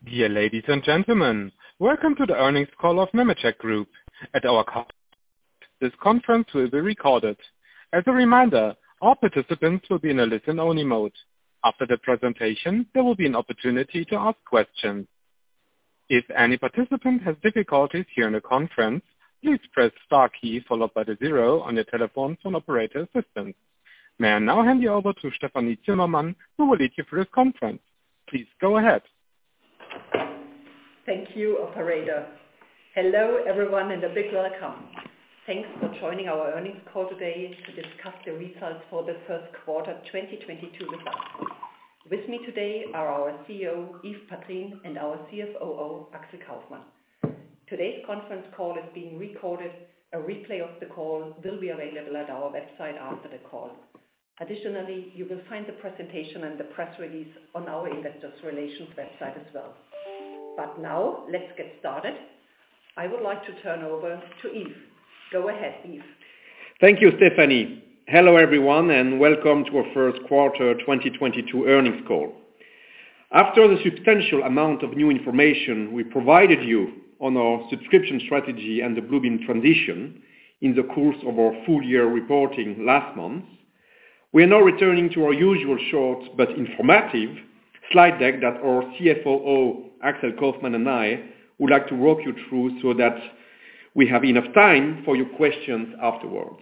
Dear ladies and gentlemen, welcome to the earnings call of Nemetschek Group. At our call, this conference will be recorded. As a reminder, all participants will be in a listen-only mode. After the presentation, there will be an opportunity to ask questions. If any participant has difficulties hearing the conference, please press star key followed by the 0 on your telephone for an operator assistance. May I now hand you over to Stefanie Zimmermann, who will lead you through this conference. Please go ahead. Thank you, operator. Hello, everyone, and a big welcome. Thanks for joining our earnings call today to discuss the results for the first quarter 2022 with us. With me today are our CEO, Yves Padrines, and our CFOO, Axel Kaufmann. Today's conference call is being recorded. A replay of the call will be available at our website after the call. Additionally, you will find the presentation and the press release on our Investor Relations website as well. But now, let's get started. I would like to turn over to Yves. Go ahead, Yves. Thank you, Stephanie. Hello, everyone, and welcome to our first quarter 2022 earnings call. After the substantial amount of new information we provided you on our subscription strategy and the Bluebeam transition in the course of our full year reporting last month, we are now returning to our usual short but informative slide deck that our CFOO, Axel Kaufmann, and I would like to walk you through so that we have enough time for your questions afterwards.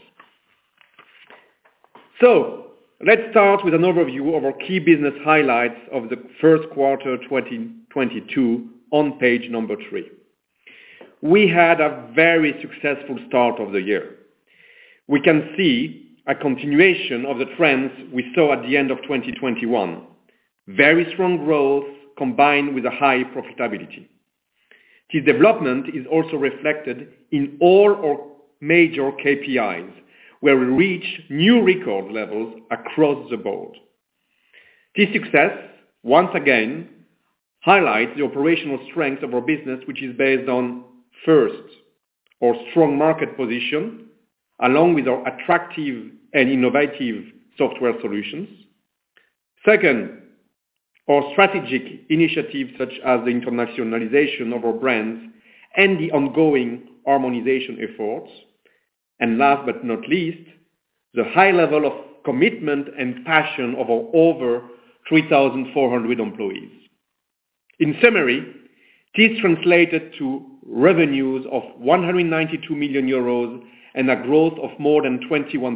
So, let's start with an overview of our key business highlights of the first quarter 2022 on page number 3. We had a very successful start of the year. We can see a continuation of the trends we saw at the end of 2021. Very strong growth combined with a high profitability. This development is also reflected in all our major KPIs, where we reach new record levels across the board. This success, once again, highlights the operational strength of our business, which is based on, first, our strong market position, along with our attractive and innovative software solutions. Second, our strategic initiatives such as the internationalization of our brands and the ongoing harmonization efforts. And last but not least, the high level of commitment and passion of our over 3,400 employees. In summary, this translated to revenues of 192 million euros and a growth of more than 21%.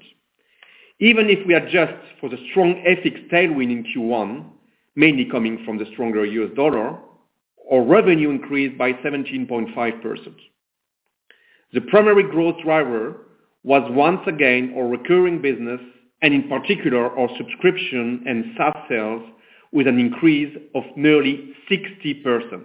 Even if we adjust for the strong FX tailwind in Q1, mainly coming from the stronger US dollar, our revenue increased by 17.5%. The primary growth driver was once again our recurring business, and in particular our subscription and SaaS sales, with an increase of nearly 60%.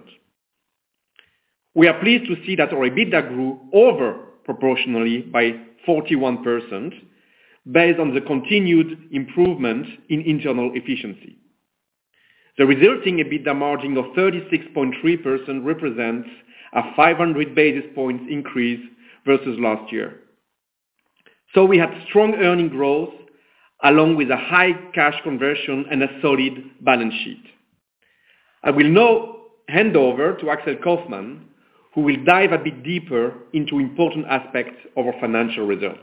We are pleased to see that our EBITDA grew over proportionally by 41%, based on the continued improvement in internal efficiency. The resulting EBITDA margin of 36.3% represents a 500 basis points increase versus last year. So we had strong earning growth, along with a high cash conversion and a solid balance sheet. I will now hand over to Axel Kaufmann, who will dive a bit deeper into important aspects of our financial results.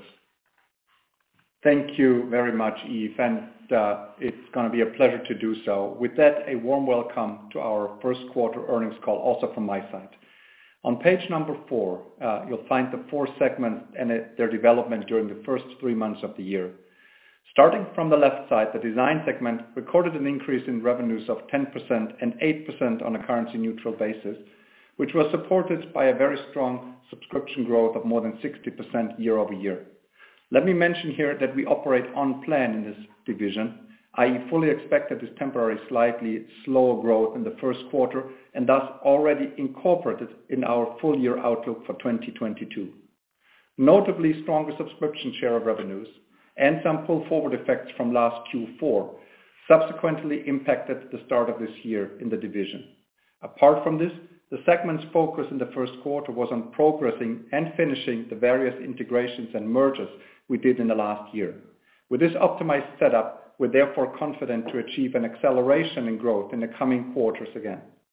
Thank you very much, Yves, and it's going to be a pleasure to do so. With that, a warm welcome to our first quarter earnings call, also from my side. On page number 4, you'll find the 4 segments and their development during the first 3 months of the year. Starting from the left side, the design segment recorded an increase in revenues of 10% and 8% on a currency-neutral basis, which was supported by a very strong subscription growth of more than 60% year over year. Let me mention here that we operate on plan in this division, i.e. fully expected this temporary slightly slower growth in the first quarter and thus already incorporated in our full year outlook for 2022. Notably stronger subscription share of revenues and some pull forward effects from last Q4 subsequently impacted the start of this year in the division. Apart from this, the segment's focus in the first quarter was on progressing and finishing the various integrations and mergers we did in the last year. With this optimized setup, we're therefore confident to achieve an acceleration in growth in the coming quarters again.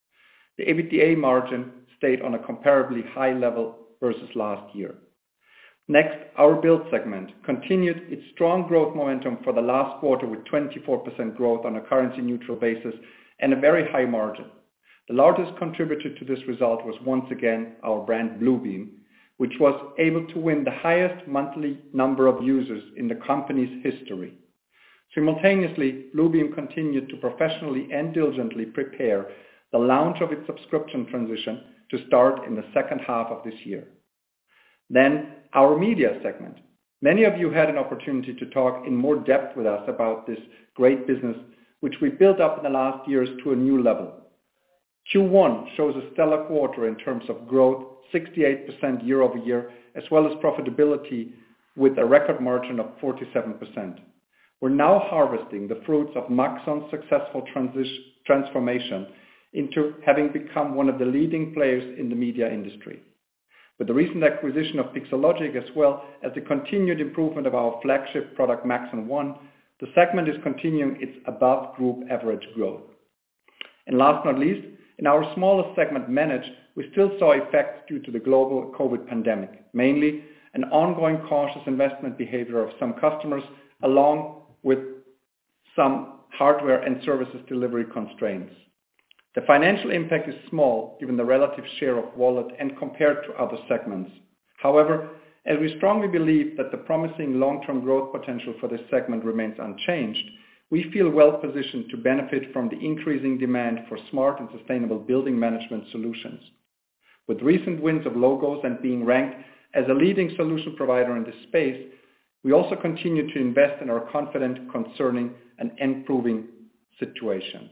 The EBITDA margin stayed on a comparably high level versus last year. Next, our build segment continued its strong growth momentum for the last quarter with 24% growth on a currency-neutral basis and a very high margin. The largest contributor to this result was once again our brand Bluebeam, which was able to win the highest monthly number of users in the company's history. Simultaneously, Bluebeam continued to professionally and diligently prepare the launch of its subscription transition to start in the second half of this year. Then, our media segment. Many of you had an opportunity to talk in more depth with us about this great business, which we built up in the last years to a new level. Q1 shows a stellar quarter in terms of growth, 68% year over year, as well as profitability with a record margin of 47%. We're now harvesting the fruits of Maxon's successful transformation into having become one of the leading players in the media industry. With the recent acquisition of Pixologic as well as the continued improvement of our flagship product Maxon One, the segment is continuing its above group average growth. And last but not least, in our smallest segment Manage, we still saw effects due to the global COVID pandemic, mainly an ongoing cautious investment behavior of some customers along with some hardware and services delivery constraints. The financial impact is small given the relative share of wallet and compared to other segments. However, as we strongly believe that the promising long-term growth potential for this segment remains unchanged, we feel well positioned to benefit from the increasing demand for smart and sustainable building management solutions. With recent wins of logos and being ranked as a leading solution provider in this space, we also continue to invest and are confident concerning an improving situation.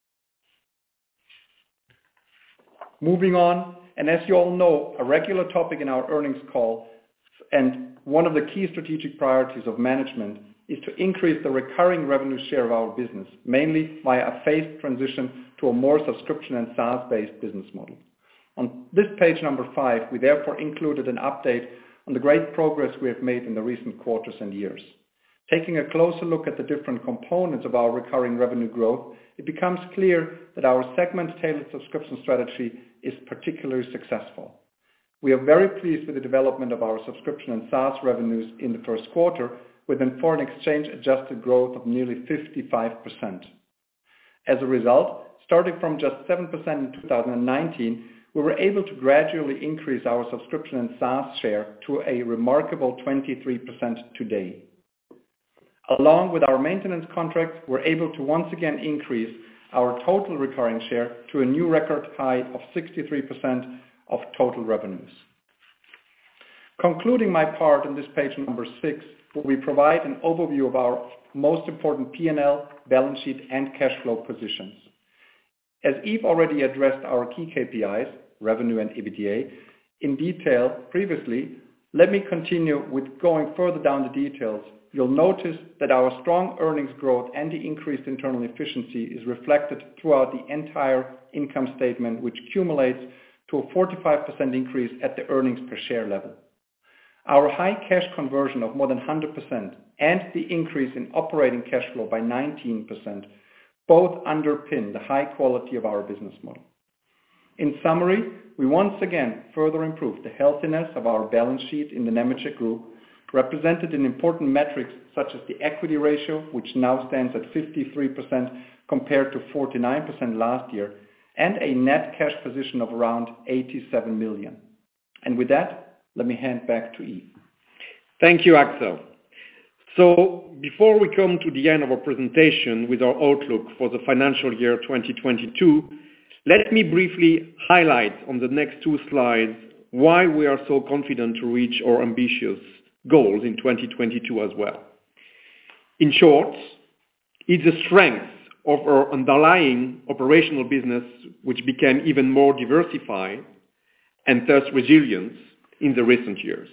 Moving on, and as you all know, a regular topic in our earnings call and one of the key strategic priorities of management is to increase the recurring revenue share of our business, mainly via a phased transition to a more subscription and SaaS-based business model. On this page number 5, we therefore included an update on the great progress we have made in the recent quarters and years. Taking a closer look at the different components of our recurring revenue growth, it becomes clear that our segment-tailored subscription strategy is particularly successful. We are very pleased with the development of our subscription and SaaS revenues in the first quarter, with a foreign exchange adjusted growth of nearly 55%. As a result, starting from just 7% in 2019, we were able to gradually increase our subscription and SaaS share to a remarkable 23% today. Along with our maintenance contracts, we're able to once again increase our total recurring share to a new record high of 63% of total revenues. Concluding my part on this page number 6, where we provide an overview of our most important P&L, balance sheet and cash flow positions. As Yves already addressed our key KPIs, revenue and EBITDA, in detail previously, let me continue with going further down the details. You'll notice that our strong earnings growth and the increased internal efficiency is reflected throughout the entire income statement, which accumulates to a 45% increase at the earnings per share level. Our high cash conversion of more than 100% and the increase in operating cash flow by 19% both underpin the high quality of our business model. In summary, we once again further improved the healthiness of our balance sheet in the Nemetschek Group, represented in important metrics such as the equity ratio, which now stands at 53% compared to 49% last year, and a net cash position of around 87 million. And with that, let me hand back to Yves. Thank you, Axel. So before we come to the end of our presentation with our outlook for the financial year 2022, let me briefly highlight on the next 2 slides why we are so confident to reach our ambitious goals in 2022 as well. In short, it's the strength of our underlying operational business which became even more diversified and thus resilient in the recent years.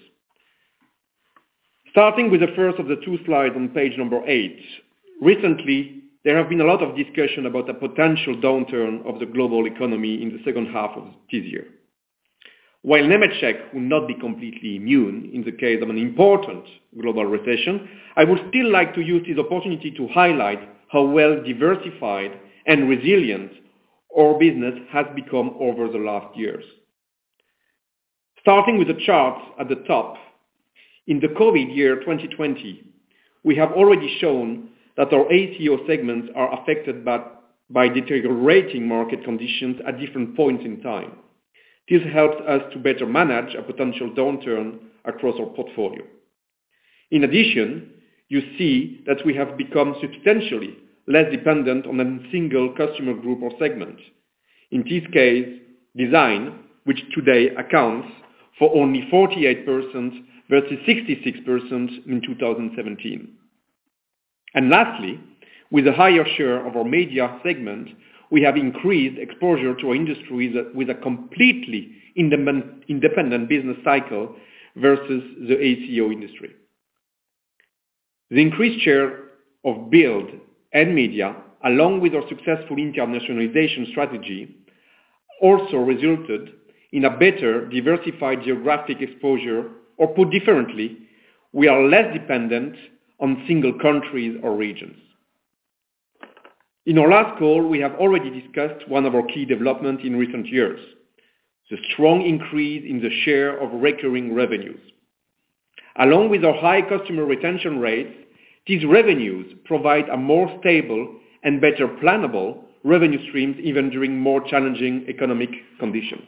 Starting with the first of the 2 slides on page number 8, recently there have been a lot of discussion about the potential downturn of the global economy in the second half of this year. While Nemetschek will not be completely immune in the case of an important global recession, I would still like to use this opportunity to highlight how well diversified and resilient our business has become over the last years. Starting with the charts at the top, in the COVID year 2020, we have already shown that our AECO segments are affected by deteriorating market conditions at different points in time. This helps us to better manage a potential downturn across our portfolio. In addition, you see that we have become substantially less dependent on a single customer group or segment. In this case, design, which today accounts for only 48% versus 66% in 2017. And lastly, with a higher share of our media segment, we have increased exposure to our industries with a completely independent business cycle versus the AECO industry. The increased share of build and media, along with our successful internationalization strategy, also resulted in a better diversified geographic exposure, or put differently, we are less dependent on single countries or regions. In our last call, we have already discussed one of our key developments in recent years, the strong increase in the share of recurring revenues. Along with our high customer retention rates, these revenues provide a more stable and better plannable revenue streams even during more challenging economic conditions.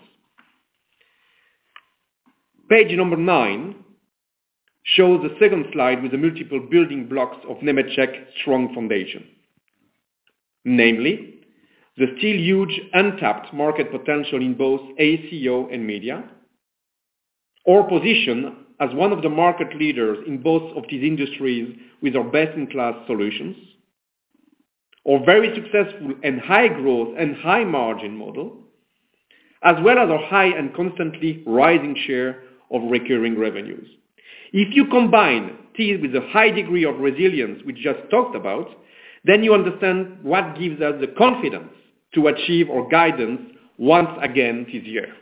Page number 9 shows the second slide with the multiple building blocks of Nemetschek's strong foundation. Namely, the still huge untapped market potential in both AECO and media, our position as one of the market leaders in both of these industries with our best-in-class solutions, our very successful and high growth and high margin model, as well as our high and constantly rising share of recurring revenues. If you combine these with the high degree of resilience we just talked about, then you understand what gives us the confidence to achieve our guidance once again this year.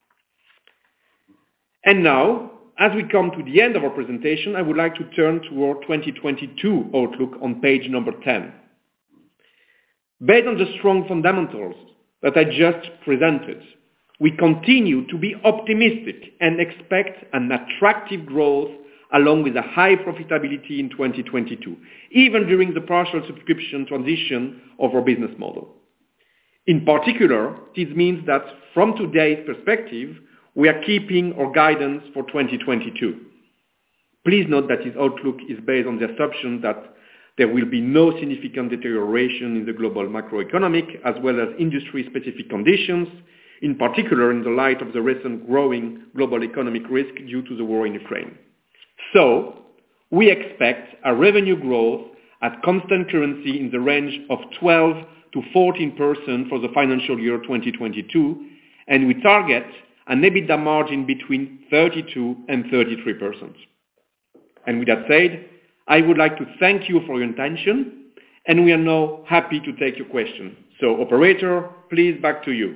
And now, as we come to the end of our presentation, I would like to turn to our 2022 outlook on page number 10. Based on the strong fundamentals that I just presented, we continue to be optimistic and expect an attractive growth along with a high profitability in 2022, even during the partial subscription transition of our business model. In particular, this means that from today's perspective, we are keeping our guidance for 2022. Please note that this outlook is based on the assumption that there will be no significant deterioration in the global macroeconomic as well as industry-specific conditions, in particular in the light of the recent growing global economic risk due to the war in Ukraine. So, we expect a revenue growth at constant currency in the range of 12 to 14% for the financial year 2022, and we target an EBITDA margin between 32 and 33%. And with that said, I would like to thank you for your attention, and we are now happy to take your questions. So, operator, please back to you.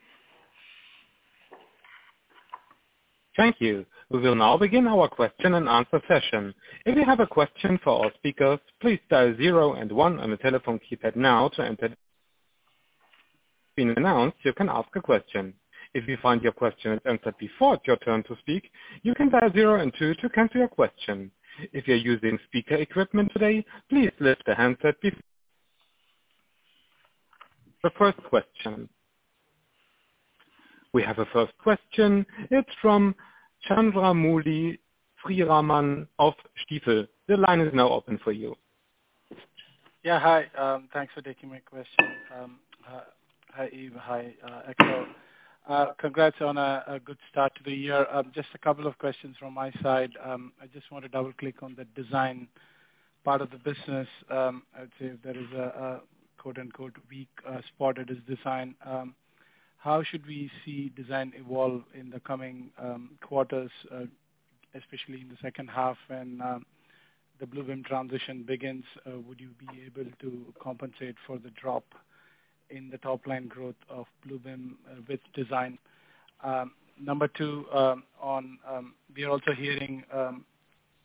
Thank you. We will now begin our question and answer session. If you have a question for our speakers, please dial 0 and 1 on the telephone keypad now to enter. Being announced, you can ask a question. If you find your question is answered before it's your turn to speak, you can dial 0 and 2 to cancel your question. If you're using speaker equipment today, please lift the handset before. The first question. We have a first question. It's from Chandramouli Sriraman of Stifel. The line is now open for you. Yeah, hi. Thanks for taking my question. Hi, Yves. Hi, Axel. Congrats on a good start to the year. Just a couple of questions from my side. I just want to double click on the design part of the business. I'd say if there is a quote unquote weak spot, it is design. How should we see design evolve in the coming quarters, especially in the second half when the Bluebeam transition begins? Would you be able to compensate for the drop in the top line growth of Bluebeam with design? Number two, we are also hearing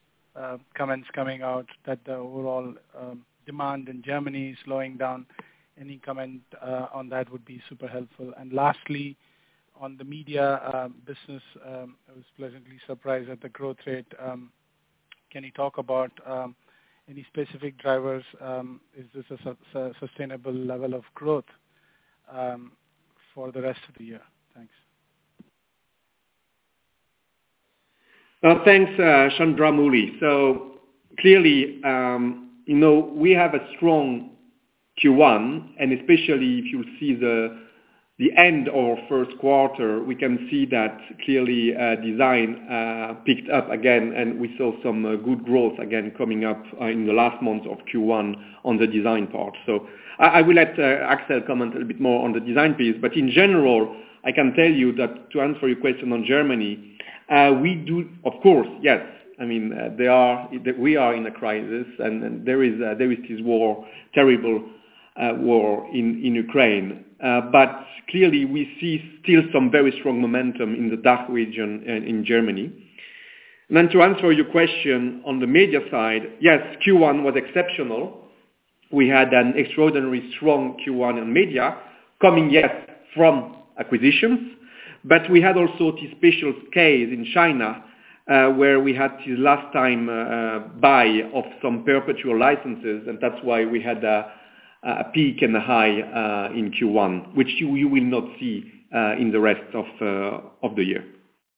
comments coming out that the overall demand in Germany is slowing down. Any comment on that would be super helpful. And lastly, on the media business, I was pleasantly surprised at the growth rate. Can you talk about any specific drivers? Is this a sustainable level of growth for the rest of the year? Thanks. Thanks, Chandramouli. So clearly, we have a strong Q1, and especially if you see the end of our first quarter, we can see that clearly design picked up again, and we saw some good growth again coming up in the last month of Q1 on the design part. So I will let Axel comment a little bit more on the design piece, but in general, I can tell you that to answer your question on Germany, we do, of course, yes. I mean, we are in a crisis, and there is this terrible war in Ukraine. But clearly, we see still some very strong momentum in the DACH region and in Germany. And then to answer your question on the media side, yes, Q1 was exceptional. We had an extraordinarily strong Q1 in media, coming, yes, from acquisitions, but we had also this special case in China, where we had this last time buy of some perpetual licenses, and that's why we had a peak and a high in Q1, which you will not see in the rest of the year.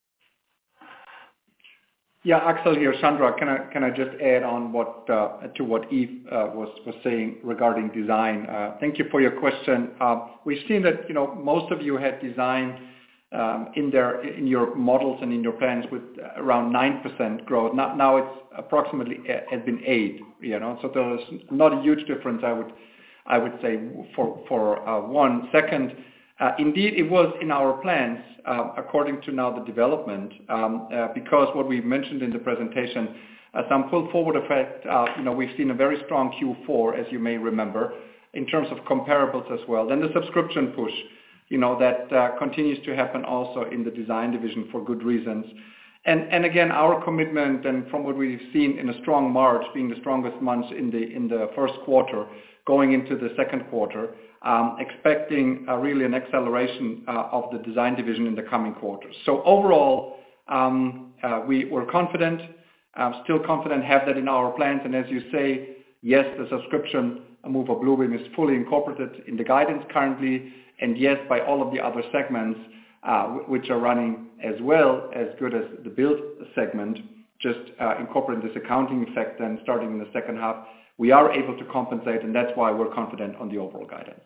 Yeah, Axel here, Chandra. Can I just add on to what Yves was saying regarding design? Thank you for your question. We've seen that most of you had design in your models and in your plans with around 9% growth. Now it's approximately has been 8%. So there's not a huge difference, I would say, for one. Second, indeed, it was in our plans according to now the development, because what we mentioned in the presentation, some pull forward effect. We've seen a very strong Q4, as you may remember, in terms of comparables as well. Then the subscription push, that continues to happen also in the design division for good reasons. And again, our commitment, and from what we've seen in a strong March being the strongest months in the first quarter, going into the second quarter, expecting really an acceleration of the design division in the coming quarters. So overall, we're confident, still confident, have that in our plans. And as you say, yes, the subscription move of Bluebeam is fully incorporated in the guidance currently. And yes, by all of the other segments, which are running as well as good as the build segment, just incorporating this accounting effect then starting in the second half, we are able to compensate, and that's why we're confident on the overall guidance.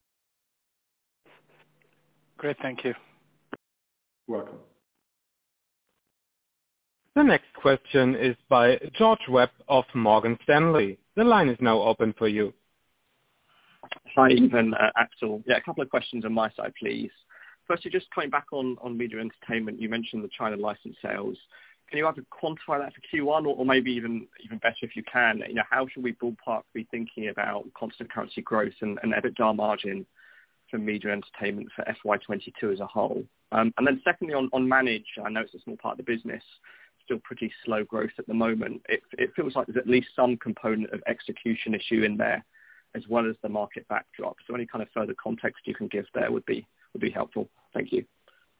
Great, thank you. You're welcome. The next question is by George Webb of Morgan Stanley. The line is now open for you. Hi, Yves, Axel. Yeah, a couple of questions on my side, please. Firstly, just coming back on media entertainment, you mentioned the China license sales. Can you either quantify that for Q1 or maybe even better if you can? How should we ballpark be thinking about constant currency growth and EBITDA margin for media entertainment for FY22 as a whole? And then secondly, on Manage, I know it's a small part of the business, still pretty slow growth at the moment. It feels like there's at least some component of execution issue in there, as well as the market backdrop. So any kind of further context you can give there would be helpful. Thank you.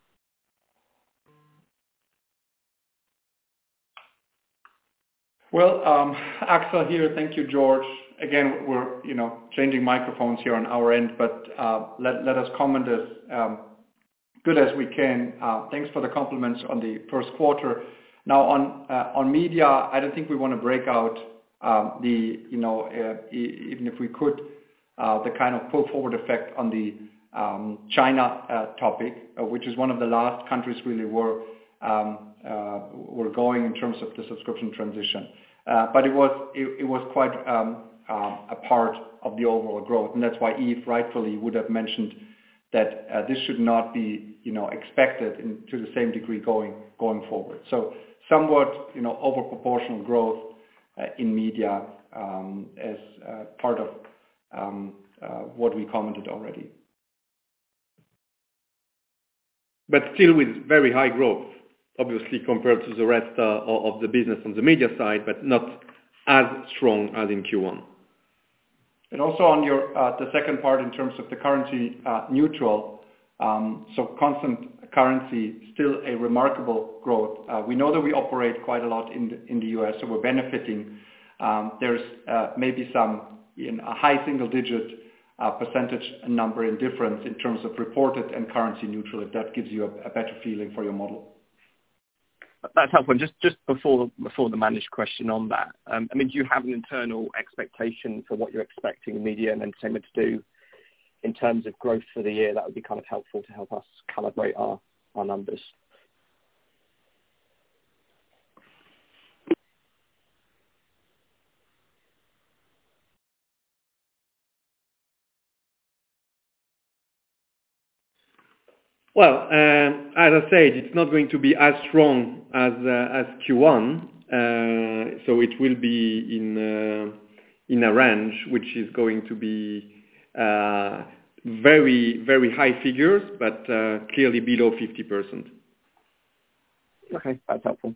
Well, Axel here. Thank you, George. Again, we're changing microphones here on our end, but let us comment as good as we can. Thanks for the compliments on the first quarter. Now on media, I don't think we want to break out even if we could, the kind of pull forward effect on the China topic, which is one of the last countries really we're going in terms of the subscription transition. But it was quite a part of the overall growth, and that's why Yves rightfully would have mentioned that this should not be expected to the same degree going forward. So somewhat over proportional growth in media as part of what we commented already. But still with very high growth, obviously compared to the rest of the business on the media side, but not as strong as in Q1. And also on your the second part in terms of the currency neutral, so constant currency, still a remarkable growth. We know that we operate quite a lot in the US, so we're benefiting. There's maybe some in a high single-digit percentage number in difference in terms of reported and currency neutral, if that gives you a better feeling for your model. That's helpful. Just before the managed question on that, I mean, do you have an internal expectation for what you're expecting media and entertainment to do in terms of growth for the year? That would be kind of helpful to help us calibrate our numbers. Well, as I said, it's not going to be as strong as Q1, so it will be in a range which is going to be very, very high figures, but clearly below 50%. Okay, that's helpful.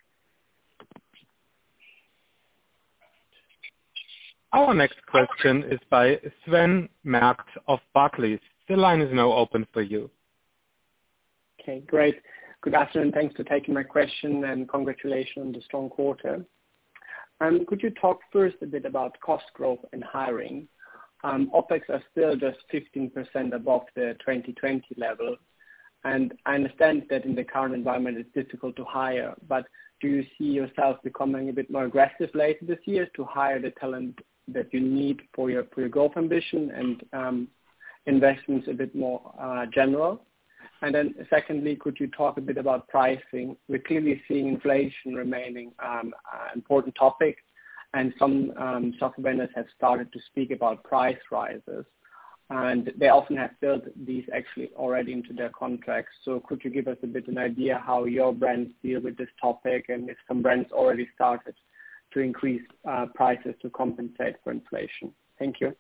Our next question is by Sven Merkt of Barclays. The line is now open for you. Okay, great. Good afternoon. Thanks for taking my question, and congratulations on the strong quarter. Could you talk first a bit about cost growth and hiring? OpEx are still just 15% above the 2020 level, and I understand that in the current environment it's difficult to hire, but do you see yourself becoming a bit more aggressive later this year to hire the talent that you need for your growth ambition and investments a bit more general? And then secondly, could you talk a bit about pricing? We're clearly seeing inflation remaining an important topic, and some software vendors have started to speak about price rises, and they often have built these actually already into their contracts. So could you give us a bit an idea how your brands deal with this topic, and if some brands already started to increase prices to compensate for inflation? Thank you.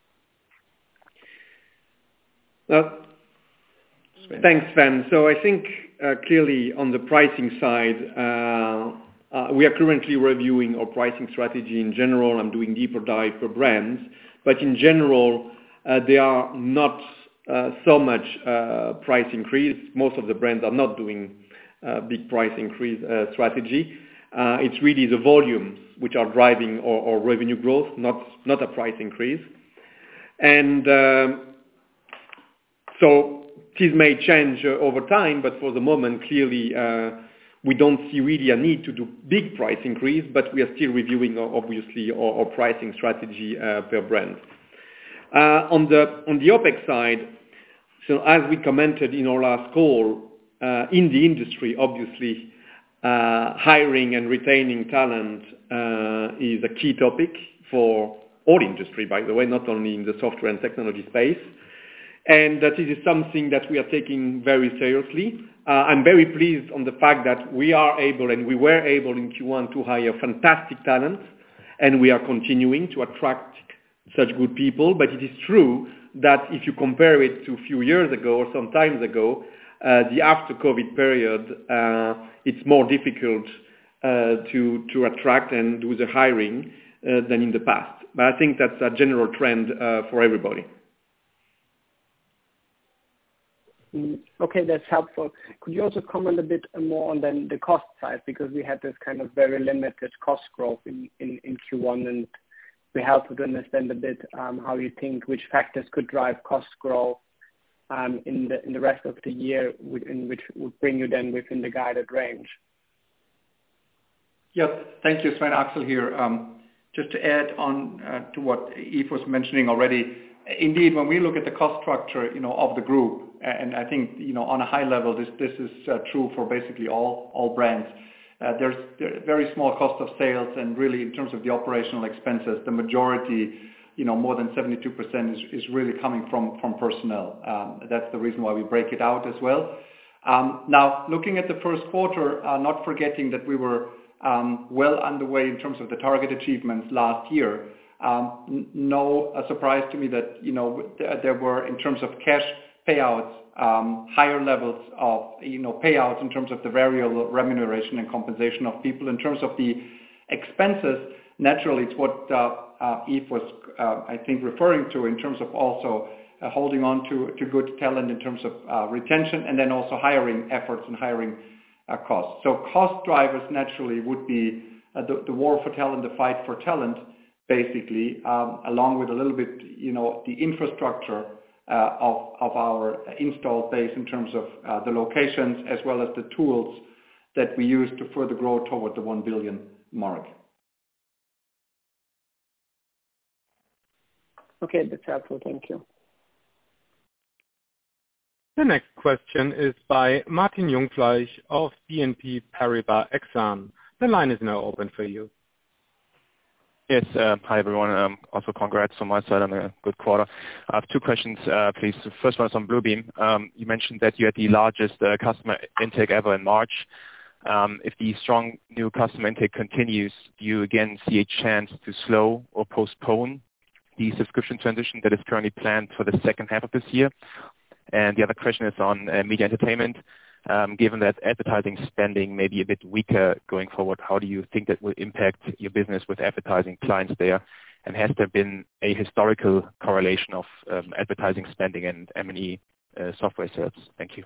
Thanks, Sven. So I think clearly on the pricing side, we are currently reviewing our pricing strategy in general. I'm doing deeper dive for brands, but in general, there are not so much price increase. Most of the brands are not doing big price increase strategy. It's really the volumes which are driving our revenue growth, not a price increase. And so this may change over time, but for the moment, clearly, we don't see really a need to do big price increase, but we are still reviewing, obviously, our pricing strategy per brand. On the OpEx side, so as we commented in our last call, in the industry, obviously, hiring and retaining talent is a key topic for all industry, by the way, not only in the software and technology space. And that is something that we are taking very seriously. I'm very pleased on the fact that we are able, and we were able in Q1 to hire fantastic talent, and we are continuing to attract such good people. But it is true that if you compare it to a few years ago or some times ago, the after-COVID period, it's more difficult to attract and do the hiring than in the past. But I think that's a general trend for everybody. Okay, that's helpful. Could you also comment a bit more on the cost side, because we had this kind of very limited cost growth in Q1, and we help to understand a bit how you think which factors could drive cost growth in the rest of the year, in which would bring you then within the guided range. Yeah, thank you, Sven. Axel here. Just to add on to what Yves was mentioning already, indeed, when we look at the cost structure, of the group, and I think, on a high level, this is true for basically all brands. There's very small cost of sales, and really in terms of the operational expenses, the majority, more than 72% is really coming from personnel. That's the reason why we break it out as well. Now, looking at the first quarter, not forgetting that we were well underway in terms of the target achievements last year. No surprise to me that there were, in terms of cash payouts, higher levels of payouts in terms of the variable remuneration and compensation of people. In terms of the expenses, naturally, it's what Yves was, I think, referring to in terms of also holding on to good talent in terms of retention, and then also hiring efforts and hiring costs. So cost drivers naturally would be the war for talent, the fight for talent, basically, along with a little bit, the infrastructure of our installed base in terms of the locations as well as the tools that we use to further grow toward the 1 billion mark. Okay, that's helpful. Thank you. The next question is by Martin Jungfleisch of BNP Paribas Exane. The line is now open for you. Yes. Hi, everyone. Also congrats on my side on a good quarter. I have two questions, please. The first one is on Bluebeam. You mentioned that you had the largest customer intake ever in March. If the strong new customer intake continues, do you again see a chance to slow or postpone the subscription transition that is currently planned for the second half of this year? And the other question is on media entertainment. Given that advertising spending may be a bit weaker going forward, how do you think that will impact your business with advertising clients there? And has there been a historical correlation of advertising spending and M&E software sales? Thank you.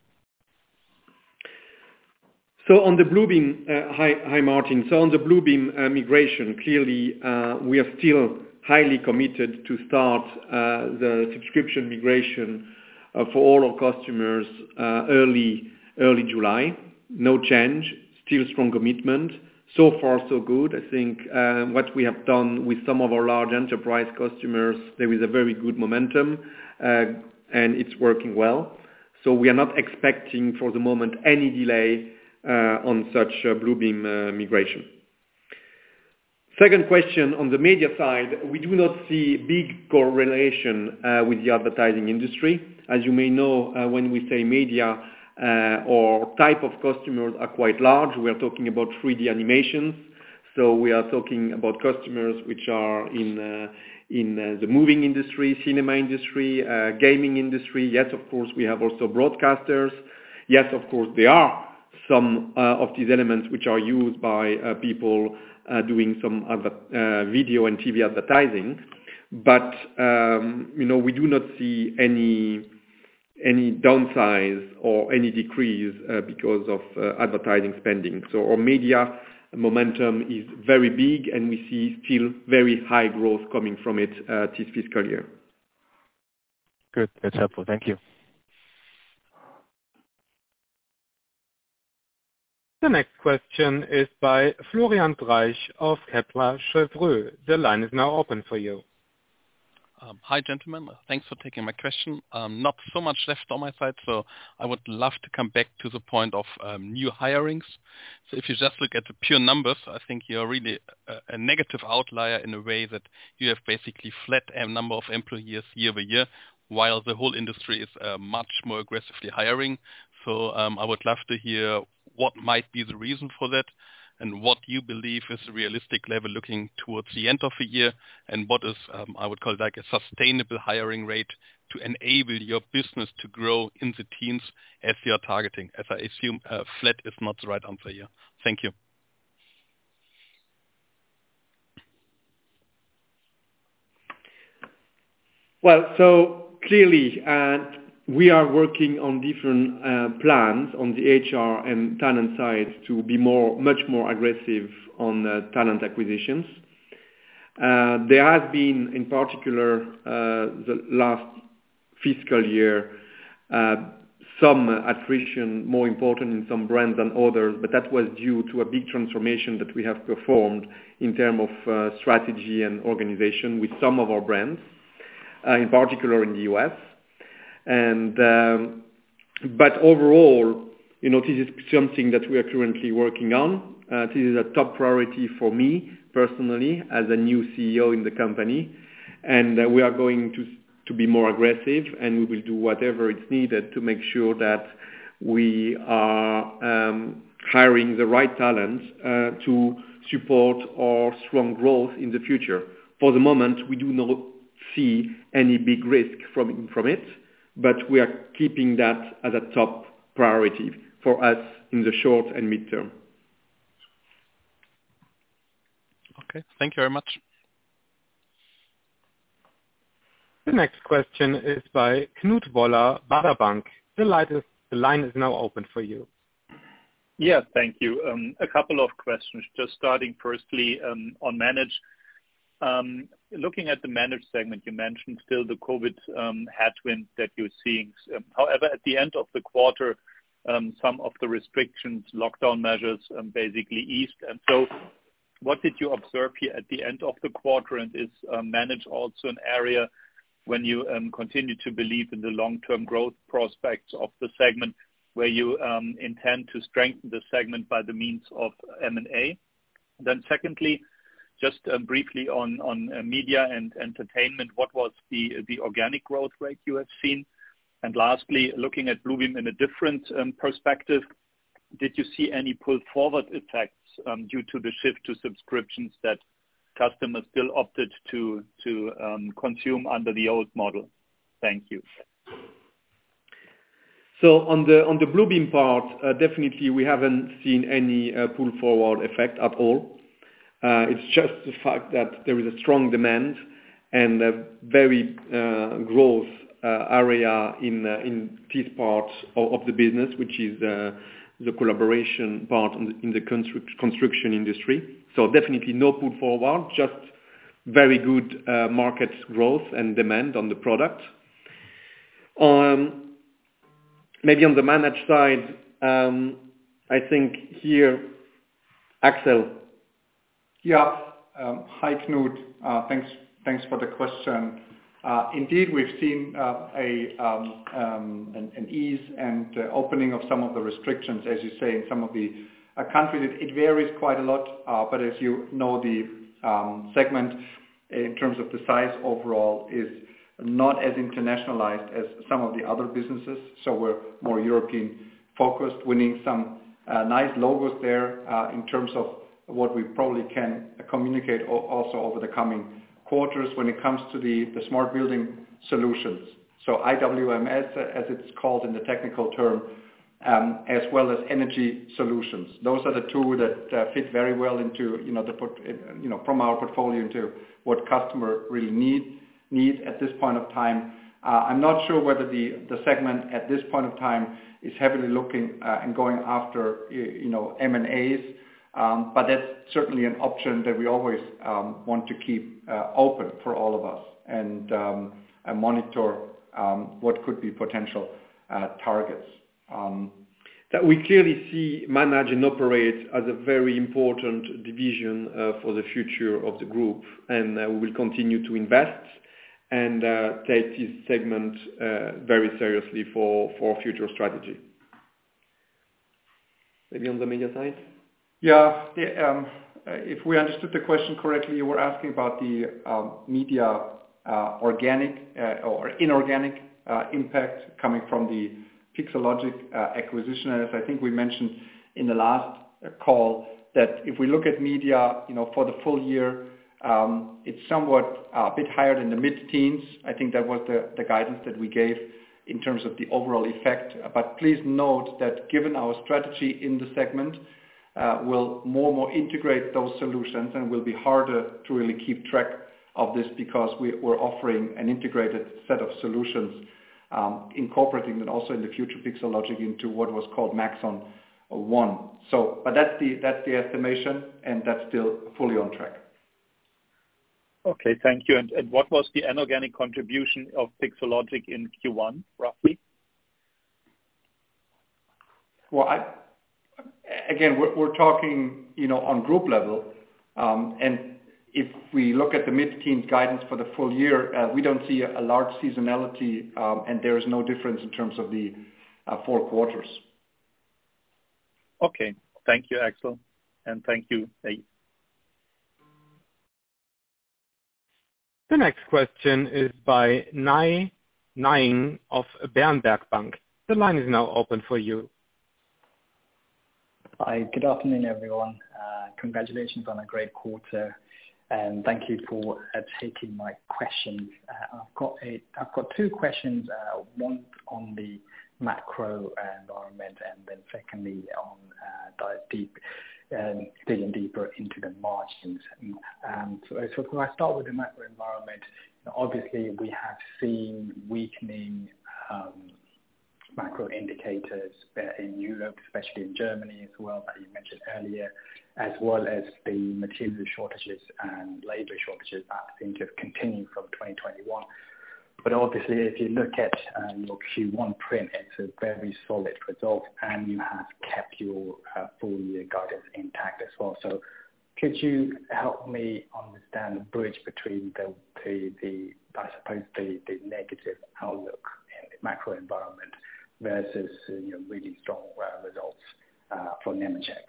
So on the Bluebeam, hi Martin. So on the Bluebeam migration, clearly we are still highly committed to start the subscription migration for all our customers early July. No change, still strong commitment. So far so good. I think what we have done with some of our large enterprise customers, there is a very good momentum and it's working well. So we are not expecting for the moment any delay on such Bluebeam migration. Second question, on the media side, we do not see big correlation with the advertising industry. As you may know, when we say media, or type of customers are quite large. We are talking about 3D animations. So we are talking about customers which are in the moving industry, cinema industry, gaming industry. Yes, of course, we have also broadcasters. Yes, of course, there are some of these elements which are used by people doing some video and TV advertising, but we do not see any downsize or any decrease because of advertising spending. So our media momentum is very big, and we see still very high growth coming from it this fiscal year. Good, that's helpful. Thank you. The next question is by Florian Treisch of Kepler Cheuvreux. The line is now open for you. Hi, gentlemen. Thanks for taking my question. Not so much left on my side, so I would love to come back to the point of new hirings. So if you just look at the pure numbers, I think you're really a negative outlier in a way that you have basically flat number of employees year over year, while the whole industry is much more aggressively hiring. So I would love to hear what might be the reason for that, and what you believe is a realistic level looking towards the end of the year, and what is, I would call it like a sustainable hiring rate to enable your business to grow in the teens as you are targeting, as I assume flat is not the right answer here. Thank you. Well, so clearly, we are working on different plans on the HR and talent side to be much more aggressive on talent acquisitions. There has been, in particular, the last fiscal year, some attrition more important in some brands than others, but that was due to a big transformation that we have performed in terms of strategy and organization with some of our brands, in particular in the US. And but overall, this is something that we are currently working on. This is a top priority for me personally as a new CEO in the company, and we are going to be more aggressive, and we will do whatever is needed to make sure that we are hiring the right talent to support our strong growth in the future. For the moment, we do not see any big risk from it, but we are keeping that as a top priority for us in the short and midterm. Okay, thank you very much. The next question is by Knut Woller, Baader Bank. The line is now open for you. Yeah, thank you. A couple of questions. Just starting firstly on Manage. Looking at the Manage segment, you mentioned still the COVID headwind that you're seeing. However, at the end of the quarter, some of the restrictions, lockdown measures basically eased. And so what did you observe here at the end of the quarter? And is Manage also an area when you continue to believe in the long-term growth prospects of the segment, where you intend to strengthen the segment by the means of M&A? Then secondly, just briefly on media and entertainment, what was the organic growth rate you have seen? And lastly, looking at Bluebeam in a different perspective, did you see any pull-forward effects due to the shift to subscriptions that customers still opted to consume under the old model? Thank you. So on the Bluebeam part, definitely we haven't seen any pull-forward effect at all. It's just the fact that there is a strong demand and a very growth area in this part of the business, which is the collaboration part in the construction industry. So definitely no pull forward, just very good market growth and demand on the product. Maybe on the Manage side, I think here, Axel. Yeah. Hi, Knut. Thanks for the question. Indeed, we've seen an ease and opening of some of the restrictions, as you say, in some of the countries. It varies quite a lot, but as you know, the segment in terms of the size overall is not as internationalized as some of the other businesses. So we're more European focused, winning some nice logos there in terms of what we probably can communicate also over the coming quarters when it comes to the smart building solutions. So IWMS, as it's called in the technical term, as well as energy solutions. Those are the two that fit very well into from our portfolio into what customer really need at this point of time. I'm not sure whether the segment at this point of time is heavily looking and going after M&As. But that's certainly an option that we always want to keep open for all of us and monitor what could be potential targets. That we clearly see Manage and Operate as a very important division for the future of the group, and we will continue to invest and take this segment very seriously for future strategy. Maybe on the media side? Yeah, if we understood the question correctly, you were asking about the media organic or inorganic impact coming from the Pixologic acquisition. As I think we mentioned in the last call, that if we look at media, for the full year, it's somewhat a bit higher than the mid-teens. I think that was the guidance that we gave in terms of the overall effect. But please note that given our strategy in the segment, we'll more and more integrate those solutions, and will be harder to really keep track of this because we're offering an integrated set of solutions, incorporating them also in the future Pixologic into what was called Maxon One. So, but that's the estimation, and that's still fully on track. Okay, thank you. And what was the inorganic contribution of Pixologic in Q1, roughly? Well, again, we're talking, on group level, and if we look at the mid-teens guidance for the full year, we don't see a large seasonality, and there is no difference in terms of the 4 quarters. Okay, thank you, Axel, and thank you, Yves. The next question is by Nay Naing of Berenberg Bank. The line is now open for you. Hi, good afternoon, everyone. Congratulations on a great quarter, and thank you for taking my questions. I've got 2 questions. One on the macro environment, and then secondly on digging deeper into the margins. So if I start with the macro environment, Obviously, we have seen weakening macro indicators in Europe, especially in Germany as well, that you mentioned earlier, as well as the material shortages and labor shortages that seem to have continued from 2021. But obviously, if you look at your Q1 print, it's a very solid result, and you have kept your full year guidance intact as well. So could you help me understand the bridge between the I suppose the negative outlook in the macro environment versus really strong results for Nemetschek?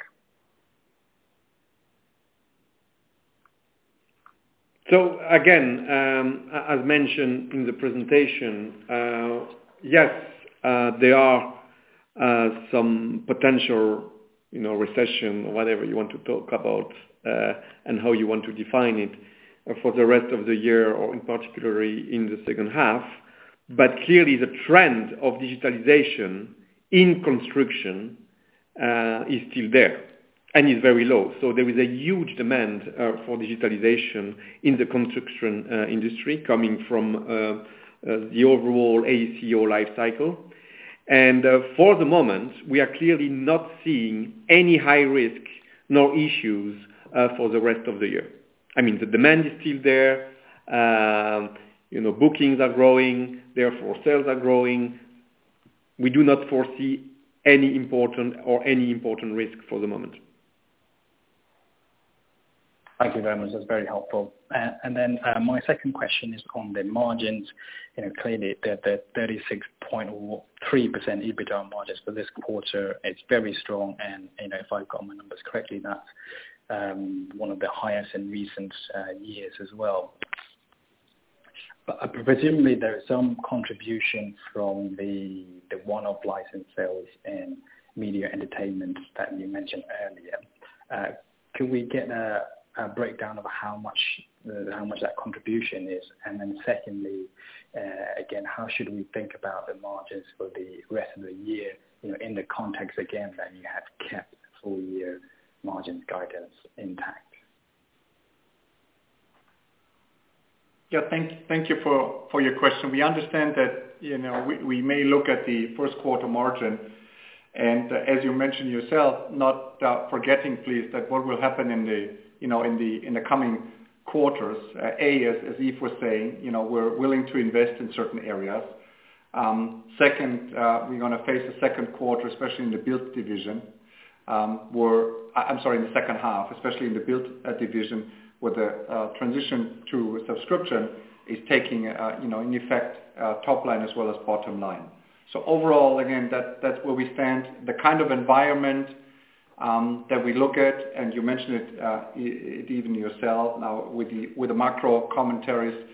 So again, as mentioned in the presentation, yes, there are some potential, recession or whatever you want to talk about, and how you want to define it for the rest of the year, or in particularly in the second half. But clearly, the trend of digitalization in construction is still there and is very low. So there is a huge demand for digitalization in the construction industry, coming from the overall AECO life cycle. And for the moment, we are clearly not seeing any high risk nor issues for the rest of the year. I mean, the demand is still there. Bookings are growing, therefore sales are growing. We do not foresee any important risk for the moment. Thank you very much. That's very helpful. And then my second question is on the margins. Clearly the 36.3% EBITDA margins for this quarter, it's very strong. And if I've got my numbers correctly, that's one of the highest in recent years as well. But presumably there is some contribution from the one-off license sales and media entertainment that you mentioned earlier. Could we get a breakdown of how much that contribution is? And then secondly, again, how should we think about the margins for the rest of the year, in the context again that you have kept full year margins guidance intact? Yeah, thank you for your question. We understand that we may look at the first quarter margin, and as you mentioned yourself, not forgetting, please, that what will happen in the coming quarters. As Yves was saying, we're willing to invest in certain areas. Second, we're going to face the second quarter, especially in the build division. In the second half, especially in the build division, where the transition to a subscription is taking, in effect, top line as well as bottom line. So overall, again, that's where we stand. The kind of environment that we look at, and you mentioned it even yourself now with the macro commentaries,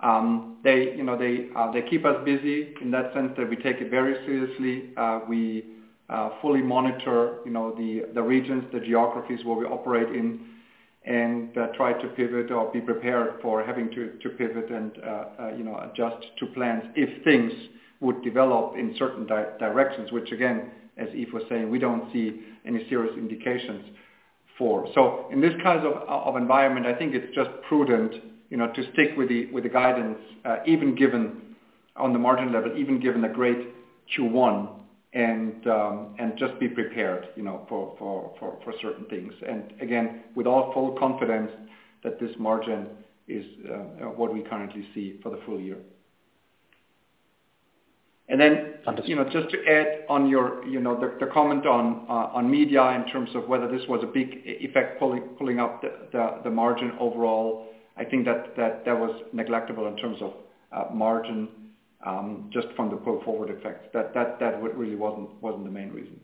they keep us busy in that sense that we take it very seriously. We fully monitor, the regions, the geographies where we operate in, and try to pivot or be prepared for having to pivot and adjust to plans if things would develop in certain directions, which again, as Yves was saying, we don't see any serious indications for. So in this kind of environment, I think it's just prudent, to stick with the guidance, even given on the margin level, even given a great Q1, and just be prepared, for certain things. And again, with all full confidence that this margin is what we currently see for the full year. And then, just to add on your, the comment on media in terms of whether this was a big effect pulling up the margin overall, I think that was neglectable in terms of margin, just from the pull forward effects. That really wasn't the main reason.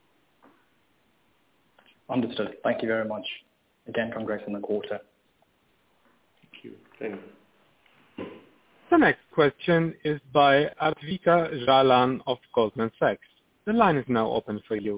Understood. Thank you very much. Again, congrats on the quarter. Thank you. Thanks. The next question is by Advika Jalan of Goldman Sachs. The line is now open for you.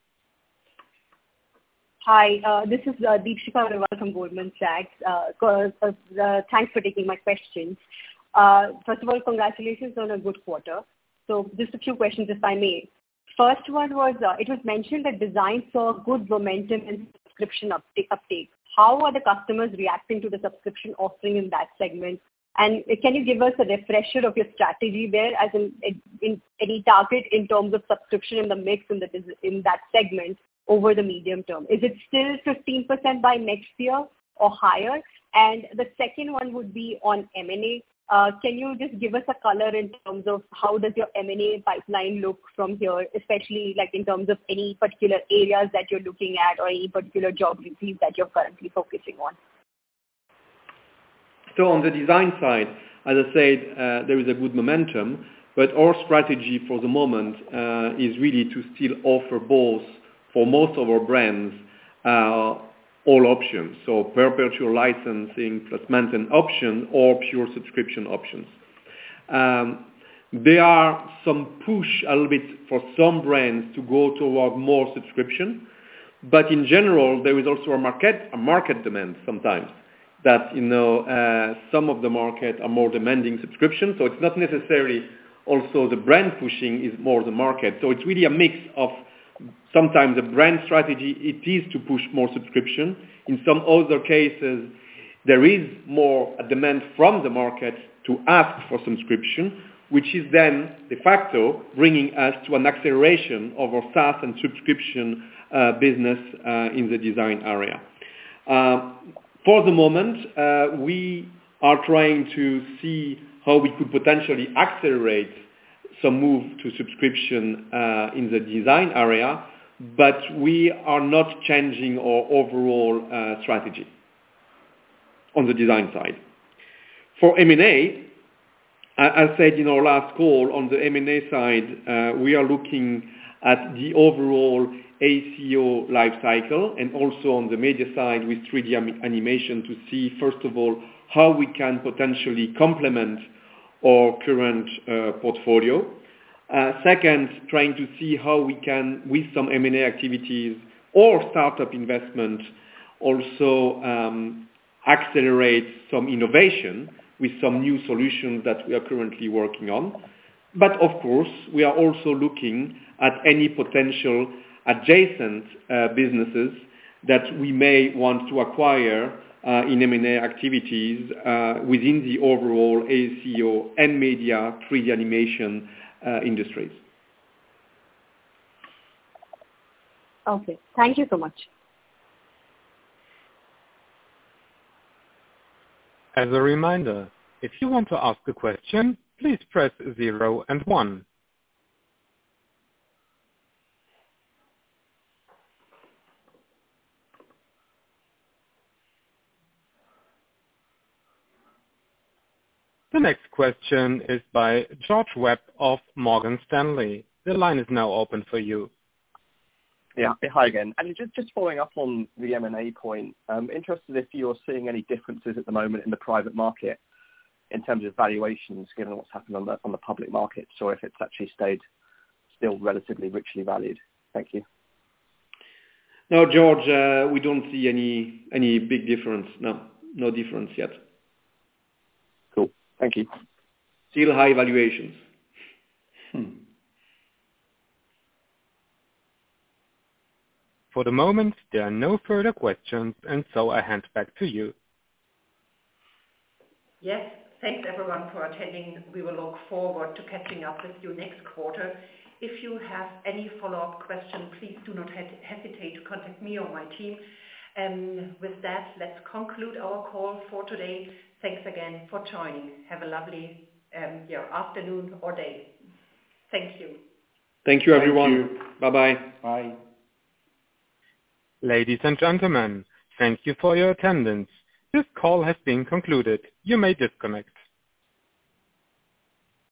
Hi, this is Deepshika Agarwal from Goldman Sachs. Thanks for taking my questions. First of all, congratulations on a good quarter. So just a few questions, if I may. First one was, it was mentioned that design saw good momentum in subscription uptake. How are the customers reacting to the subscription offering in that segment? And can you give us a refresher of your strategy there, as in any target in terms of subscription in the mix in that segment over the medium term? Is it still 15% by next year or higher? And the second one would be on M&A. Can you just give us a color in terms of how does your M&A pipeline look from here, especially like in terms of any particular areas that you're looking at or any particular geographies that you're currently focusing on? So on the design side, as I said, there is a good momentum, but our strategy for the moment is really to still offer both, for most of our brands, all options, so perpetual licensing plus maintenance option or pure subscription options. There are some push a little bit for some brands to go toward more subscription, but in general there is also a market demand sometimes that some of the market are more demanding subscription, so it's not necessarily also the brand pushing is more the market. So it's really a mix of sometimes the brand strategy, it is to push more subscription. In some other cases, there is more a demand from the market to ask for subscription, which is then de facto bringing us to an acceleration of our SaaS and subscription business in the design area. For the moment, we are trying to see how we could potentially accelerate some move to subscription in the design area, but we are not changing our overall strategy on the design side. For M&A, as said in our last call, on the M&A side, we are looking at the overall AECO life cycle and also on the media side with 3D animation to see, first of all, how we can potentially complement our current portfolio. Second, trying to see how we can, with some M&A activities or startup investment, also accelerate some innovation with some new solutions that we are currently working on. But of course, we are also looking at any potential adjacent businesses that we may want to acquire in M&A activities within the overall AECO and media 3D animation industries. Okay, thank you so much. As a reminder, if you want to ask a question, please press 0 and 1. The next question is by George Webb of Morgan Stanley. The line is now open for you. Yeah, hi again. And just following up on the M&A point, I'm interested if you're seeing any differences at the moment in the private market in terms of valuations, given what's happened on the public markets, or if it's actually stayed still relatively richly valued. Thank you. No, George, we don't see any big difference. No difference yet. Cool. Thank you. Still high valuations. For the moment, there are no further questions, and so I hand back to you. Yes, thanks everyone for attending. We will look forward to catching up with you next quarter. If you have any follow-up questions, please do not hesitate to contact me or my team. And with that, let's conclude our call for today. Thanks again for joining. Have a lovely afternoon or day. Thank you. Thank you, everyone. Thank you. Bye-bye. Bye. Ladies and gentlemen, thank you for your attendance. This call has been concluded. You may disconnect.